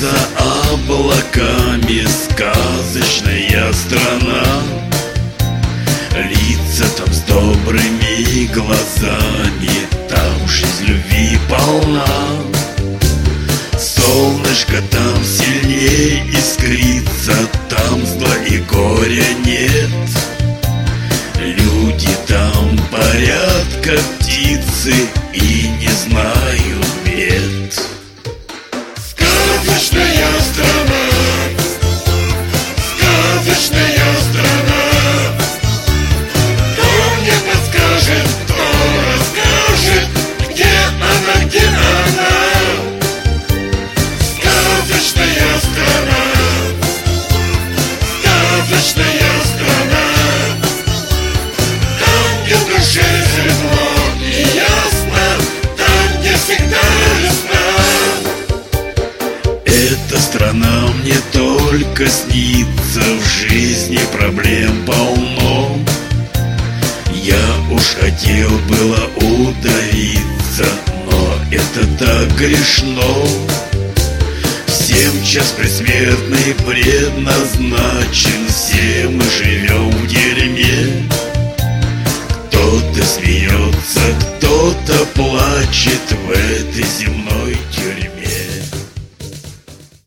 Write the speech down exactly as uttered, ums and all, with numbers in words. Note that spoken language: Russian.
За облаками сказочная страна, лица там с добрыми глазами, там жизнь любви полна. Солнышко там сильнее искрится, там зла и горя нет. Люди там парят, как птицы, и не знают бед. Сказочная страна, сказочная страна. Кто мне подскажет, кто расскажет, где она, где она? Сказочная страна, сказочная страна. Там, где в душе светло и ясно, там, где всегда весна. Эта страна мне только снится, в жизни проблем полно. Я уж хотел было удавиться, но это так грешно. Всем час предсмертный предназначен, все мы живем в дерьме.